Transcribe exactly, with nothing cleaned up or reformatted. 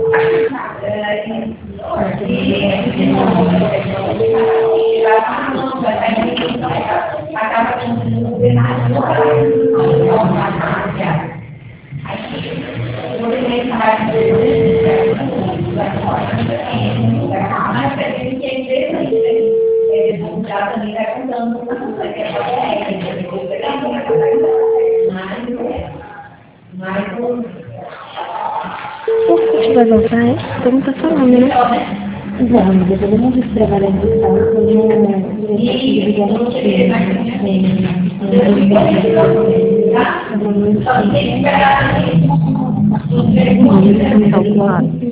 Você vai voltar, é? Todo mundo tá falando, né? Vamos, devemos trabalhar em estado como direito de garantia. Não, isso não tá claro.